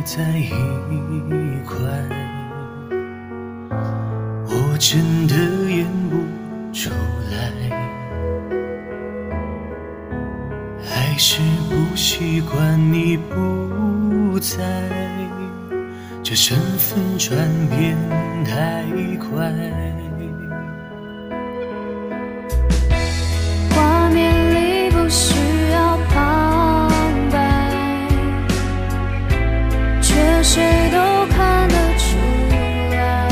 在一块，我真的演不出来，还是不习惯你不在，这身份转变太快。 画面里不需要旁白，却谁都看得出来，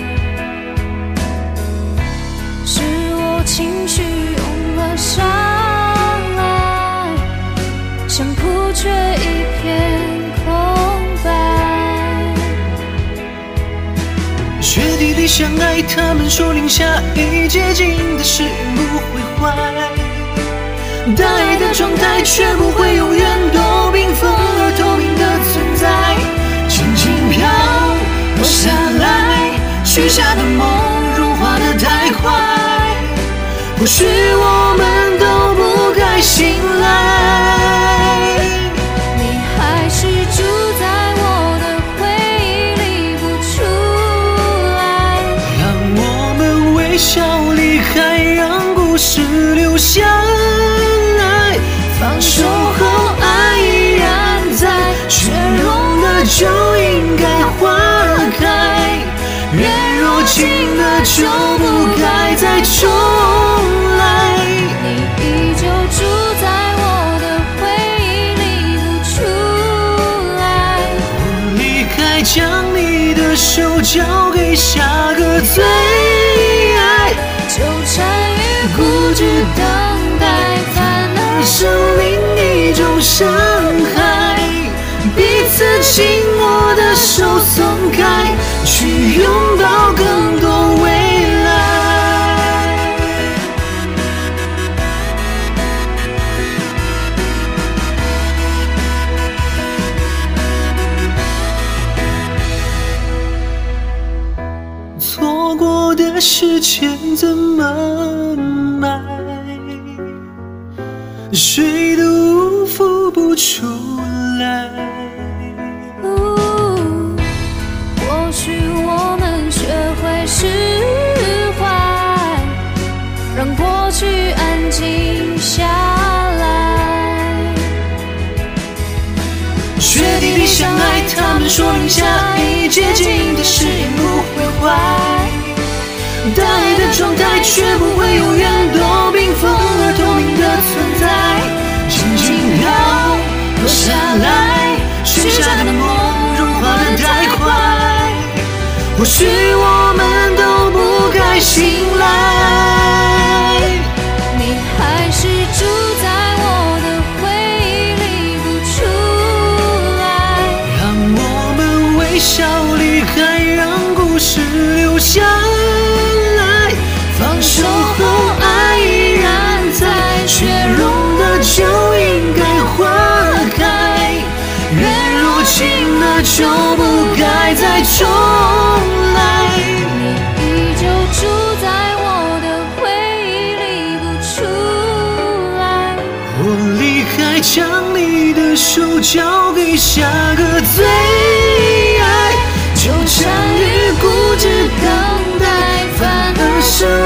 是我情绪涌了上来，想哭却一片空白。 雪地里相爱，他们说零下一接近的誓言不会坏，大爱的状态却不会永远都冰封而透明的存在，轻轻飘落下来，许下的梦融化得太快，或许我们都不该醒来。 你还是住在我的回忆里不出来， 让我们微笑离开，让故事留下来，放手后爱依然在，雪融的就应该花开，人若情了就不该再重来。 你依旧住在我的回忆里不出来， 我离开，将你的手交给下个最爱， 纠缠与固执等待，反而生另一种伤害，彼此紧握的手松开，去拥抱更多未来。错过的时间怎么买，谁都付不出来。 或许我们学会释怀，让过去安静下来。 雪地里相爱，他们说零下一接近的誓言不会坏，大爱的状态却不会永远都冰封而透明的存在，轻轻飘落下来，许下的梦融化得太快，或许我们都不该醒来。 你还是住在我的回忆里不出来， 让我们微笑离开，让故事留下来，放手后爱依然在，雪融的就应该花开，人若情了就不该再重来。 你依旧住在我的回忆里不出来， 我离开，将你的手交给下个最爱，纠缠与固执等待，反而生